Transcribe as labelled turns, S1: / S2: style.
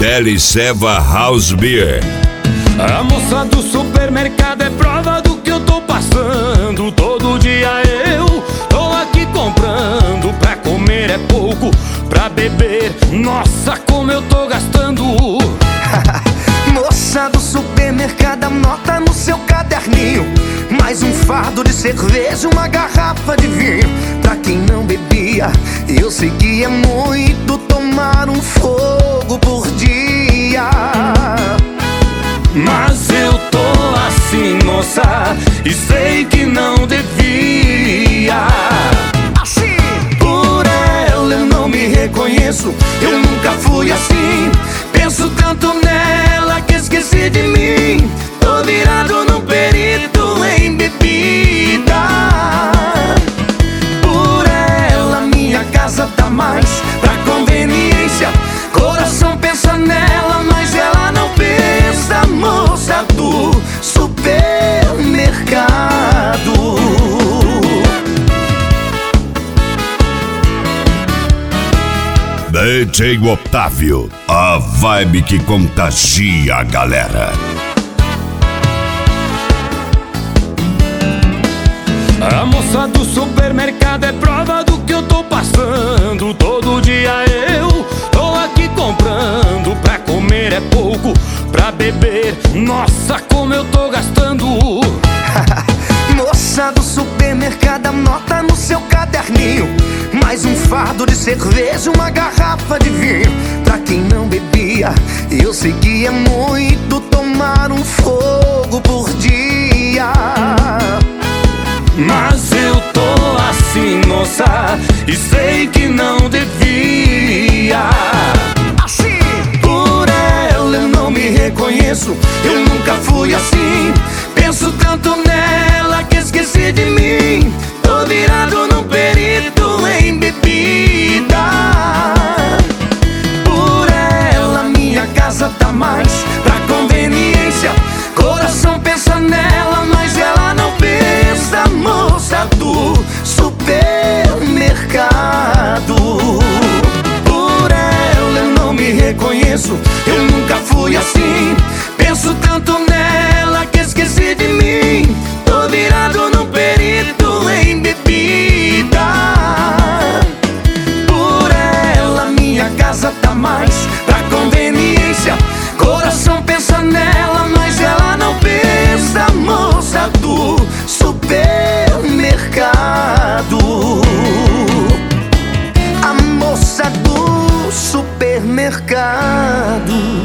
S1: Teleceva House Beer.
S2: A moça do supermercado é prova do que eu tô passando. Todo dia eu tô aqui comprando. Pra comer é pouco, pra beber, nossa, como eu tô gastando.
S3: Moça do supermercado, anota no seu caderninho: mais um fardo de cerveja, uma garrafa de vinho. Pra quem não bebia, eu sei que é muito tomar um fogo por dia.
S2: Mas eu tô assim, moça, e sei que não devia.
S3: Assim,
S2: por ela eu não me reconheço, eu nunca fui assim. Penso tanto nela que esqueci de mim. Tô virado num perito em bebida. Por ela minha casa tá mais pra conveniência. Coração pensa nela, mas ela não pensa. Moça do supermercado.
S1: DJ Otávio, a vibe que contagia a galera.
S2: A moça do supermercado é prova do que eu tô passando. Todo dia eu tô aqui comprando. Pra comer é pouco, pra beber, nossa, como eu tô gastando.
S3: moça do supermercado, anota no seu caderninho: mais um fardo de cerveja, uma garrafa de vinho. Pra quem não bebia, eu sei que é muito tomar um fogo por dia.
S2: Mas eu tô assim, moça, e sei que não devia.
S3: Assim,
S2: por ela eu não me reconheço, eu nunca fui assim. Penso tanto nela que esqueci de mim. Tô virado num perito em bebida. Por ela minha casa tá mais pra conveniência. Coração pensa nela, mas ela não pensa. Moça do supermercado. Por ela eu não me reconheço, eu nunca fui assim. Penso tanto nela que esqueci de mim. Tô virado num perito em bebida. Por ela minha casa tá mais pra conveniência. Coração pensa nela, mas ela não pensa. Moça do supermercado.
S3: a moça do supermercado.